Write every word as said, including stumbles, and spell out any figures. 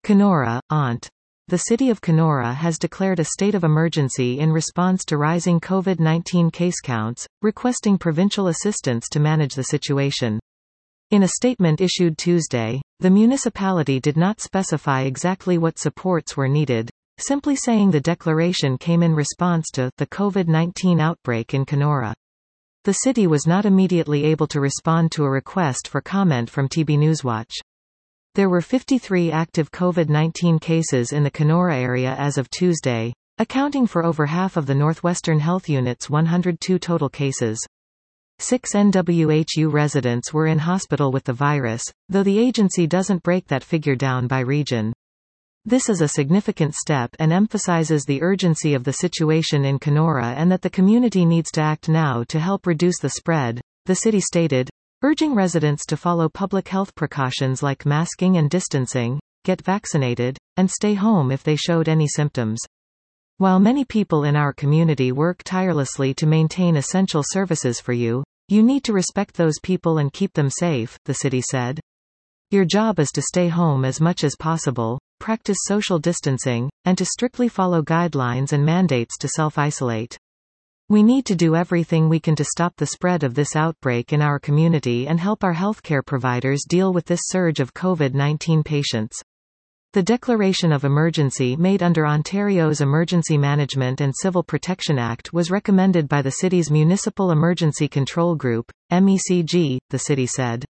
Kenora, Ont. The city of Kenora has declared a state of emergency in response to rising COVID nineteen case counts, requesting provincial assistance to manage the situation. In a statement issued Tuesday, the municipality did not specify exactly what supports were needed, simply saying the declaration came in response to the COVID nineteen outbreak in Kenora. The city was not immediately able to respond to a request for comment from T B Newswatch. There were fifty-three active COVID nineteen cases in the Kenora area as of Tuesday, accounting for over half of the Northwestern Health Unit's one hundred two total cases. Six N W H U residents were in hospital with the virus, though the agency doesn't break that figure down by region. This is a significant step and emphasizes the urgency of the situation in Kenora and that the community needs to act now to help reduce the spread, the city stated, urging residents to follow public health precautions like masking and distancing, get vaccinated, and stay home if they showed any symptoms. While many people in our community work tirelessly to maintain essential services for you, you need to respect those people and keep them safe, the city said. Your job is to stay home as much as possible, practice social distancing, and to strictly follow guidelines and mandates to self-isolate. We need to do everything we can to stop the spread of this outbreak in our community and help our healthcare providers deal with this surge of COVID nineteen patients. The declaration of emergency made under Ontario's Emergency Management and Civil Protection Act was recommended by the city's Municipal Emergency Control Group, M E C G, the city said.